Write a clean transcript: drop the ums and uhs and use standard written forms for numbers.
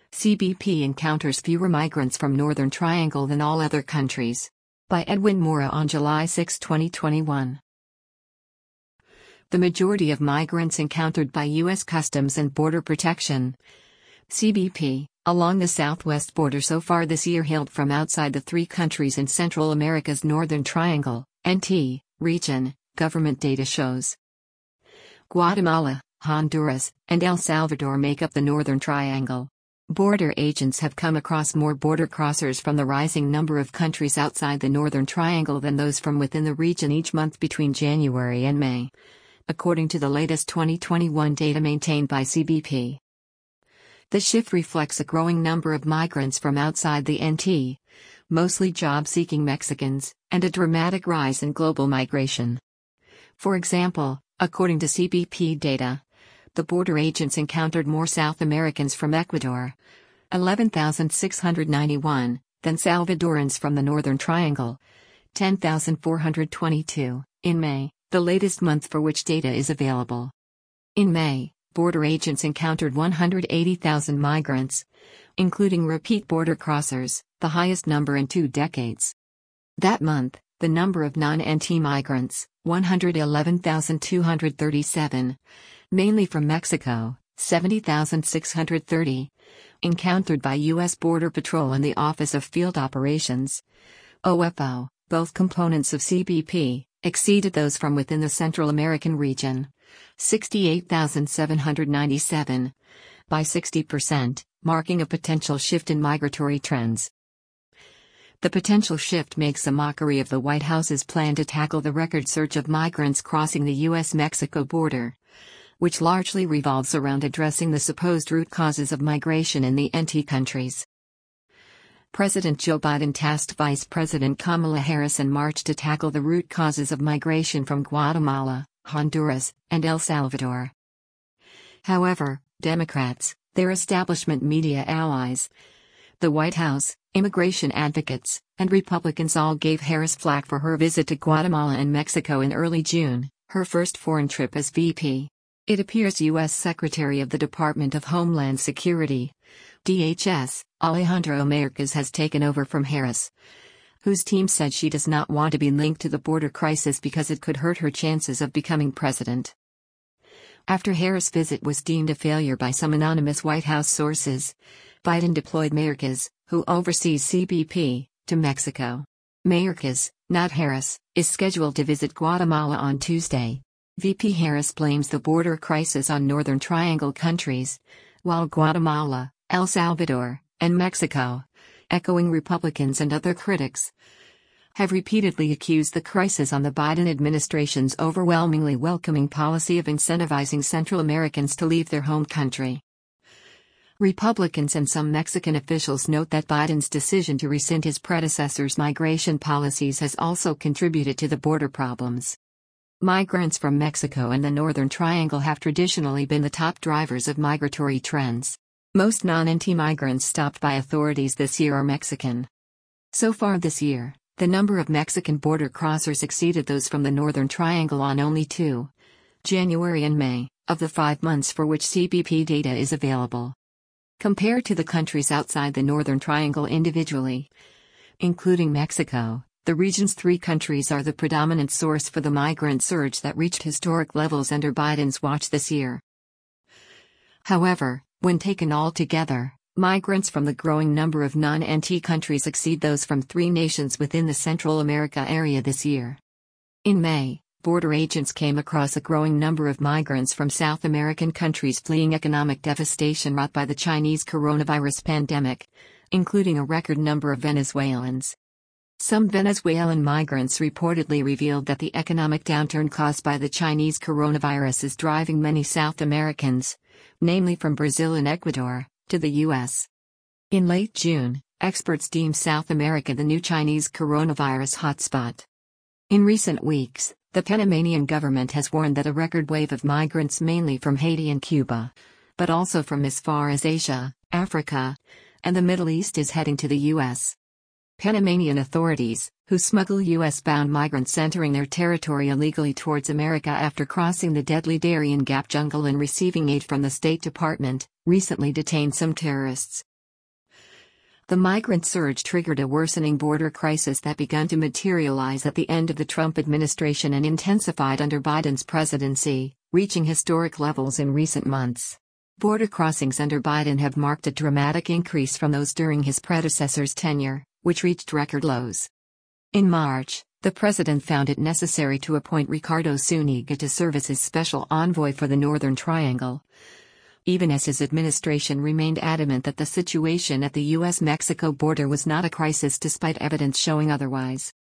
CBP encounters fewer migrants from Northern Triangle than all other countries. By Edwin Mora on July 6, 2021. The majority of migrants encountered by U.S. Customs and Border Protection (CBP) along the southwest border so far this year hailed from outside the three countries in Central America's Northern Triangle (NT) region, government data shows. Guatemala, Honduras, and El Salvador make up the Northern Triangle. Border agents have come across more border crossers from the rising number of countries outside the Northern Triangle than those from within the region each month between January and May, according to the latest 2021 data maintained by CBP. The shift reflects a growing number of migrants from outside the NT, mostly job-seeking Mexicans, and a dramatic rise in global migration. For example, according to CBP data, the border agents encountered more South Americans from Ecuador, 11,691, than Salvadorans from the Northern Triangle, 10,422, in May, the latest month for which data is available. In May, border agents encountered 180,000 migrants, including repeat border crossers, the highest number in 2 decades. That month, the number of non-NT migrants, 111,237, mainly from Mexico, 70,630, encountered by U.S. Border Patrol and the Office of Field Operations, OFO, both components of CBP, exceeded those from within the Central American region, 68,797, by 60%, marking a potential shift in migratory trends. The potential shift makes a mockery of the White House's plan to tackle the record surge of migrants crossing the U.S.-Mexico border, which largely revolves around addressing the supposed root causes of migration in the NT countries. President Joe Biden tasked Vice President Kamala Harris in March to tackle the root causes of migration from Guatemala, Honduras, and El Salvador. However, Democrats, their establishment media allies, the White House, immigration advocates, and Republicans all gave Harris flack for her visit to Guatemala and Mexico in early June, her first foreign trip as VP. It appears U.S. Secretary of the Department of Homeland Security, DHS, Alejandro Mayorkas has taken over from Harris, whose team said she does not want to be linked to the border crisis because it could hurt her chances of becoming president. After Harris' visit was deemed a failure by some anonymous White House sources, Biden deployed Mayorkas, who oversees CBP, to Mexico. Mayorkas, not Harris, is scheduled to visit Guatemala on Tuesday. VP Harris blames the border crisis on Northern Triangle countries, while Guatemala, El Salvador, and Mexico, echoing Republicans and other critics, have repeatedly accused the crisis on the Biden administration's overwhelmingly welcoming policy of incentivizing Central Americans to leave their home country. Republicans and some Mexican officials note that Biden's decision to rescind his predecessor's migration policies has also contributed to the border problems. Migrants from Mexico and the Northern Triangle have traditionally been the top drivers of migratory trends. Most non-NT migrants stopped by authorities this year are Mexican. So far this year, the number of Mexican border crossers exceeded those from the Northern Triangle on only 2, January and May, of the 5 months for which CBP data is available. Compared to the countries outside the Northern Triangle individually, including Mexico, the region's 3 countries are the predominant source for the migrant surge that reached historic levels under Biden's watch this year. However, when taken all together, migrants from the growing number of non-NT countries exceed those from 3 nations within the Central America area this year. In May, border agents came across a growing number of migrants from South American countries fleeing economic devastation wrought by the Chinese coronavirus pandemic, including a record number of Venezuelans. Some Venezuelan migrants reportedly revealed that the economic downturn caused by the Chinese coronavirus is driving many South Americans, namely from Brazil and Ecuador, to the U.S. In late June, experts deemed South America the new Chinese coronavirus hotspot. In recent weeks, the Panamanian government has warned that a record wave of migrants mainly from Haiti and Cuba, but also from as far as Asia, Africa, and the Middle East is heading to the U.S. Panamanian authorities, who smuggle U.S.-bound migrants entering their territory illegally towards America after crossing the deadly Darien Gap jungle and receiving aid from the State Department, recently detained some terrorists. The migrant surge triggered a worsening border crisis that began to materialize at the end of the Trump administration and intensified under Biden's presidency, reaching historic levels in recent months. Border crossings under Biden have marked a dramatic increase from those during his predecessor's tenure, which reached record lows. In March, the president found it necessary to appoint Ricardo Zuniga to serve as his special envoy for the Northern Triangle, even as his administration remained adamant that the situation at the U.S.-Mexico border was not a crisis despite evidence showing otherwise.